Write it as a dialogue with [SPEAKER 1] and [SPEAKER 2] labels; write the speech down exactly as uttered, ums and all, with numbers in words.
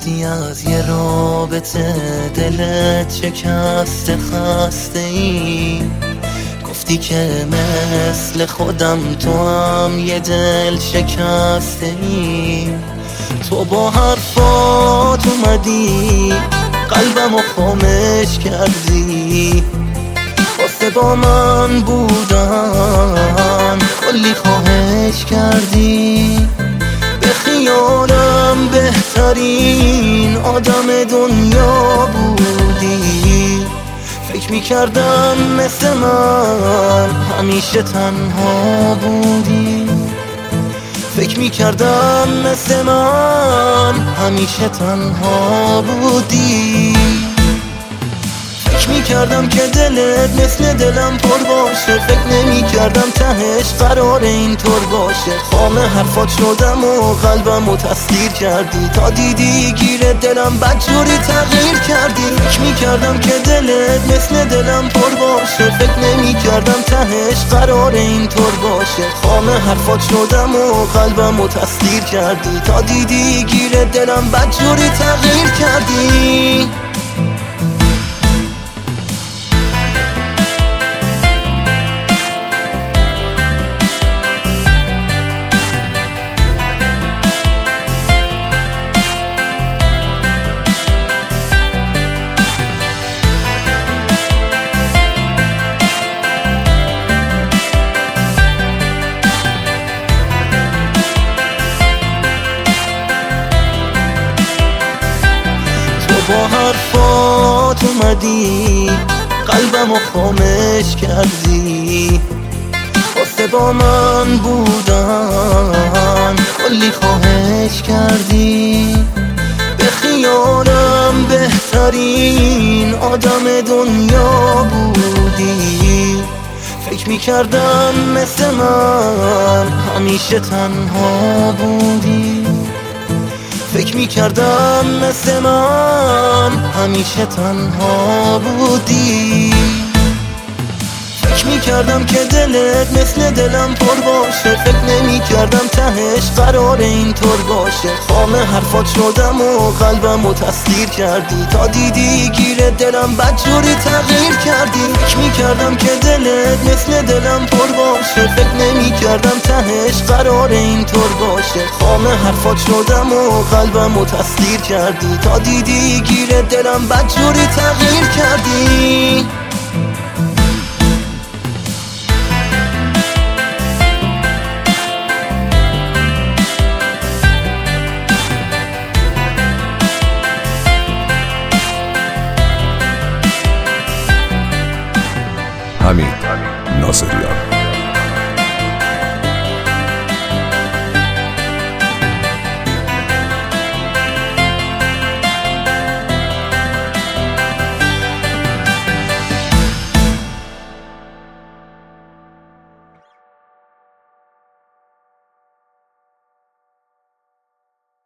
[SPEAKER 1] گفتی از یه رابطه دلت شکسته خسته ای، گفتی که مثل خودم تو هم یه دل شکسته ای. تو با حرفات اومدی قلبمو خامش کردی، واسه با من بودن کلی خواهش کردی. به خیالم بهترین آدم دنیا بودی، فکر میکردم مثل من همیشه تنها بودی، فکر میکردم مثل من همیشه تنها بودی. فکر میکردم که دلت مثل دلم پر باشه، فکر نمیکردم تهش قرار اینطور باشه. خام حرفات شدم و قلبمو تسخیر کردی، تا دیدی گیر دلم بدجوری تغییر کردی. فکر میکردم که دلت مثل دلم پر باشه، فکر نمیکردم تهش قرار اینطور باشه. خام حرفات شدم و قلبمو تسخیر کردی، تا دیدی گیر دلم بدجوری تغییر کردی. با حرفات اومدی قلبمو خامش کردی، واسه با من بودن کلی خواهش کردی. به خیالم بهترین آدم دنیا بودی، فکر میکردم مثل من همیشه تنها بودی، فکر میکردم مثل من همیشه تنها بودی. فکر میکردم که دلت مثل دلم پر باشه، فکر نمیکردم تهش قرار اینطور باشه. خام حرفات شدم و قلبمو تسخیر کردی، تا دیدی گیر دلم بدجوری تغییر کردی. فکر میکردم که دلت مثل دلم پر باشه، فکر نمیکردم تهش قرار اینطور باشه. خام حرفات شدم و قلبمو تسخیر کردی، تا دیدی گیر دلم بدجوری تغییر کردی.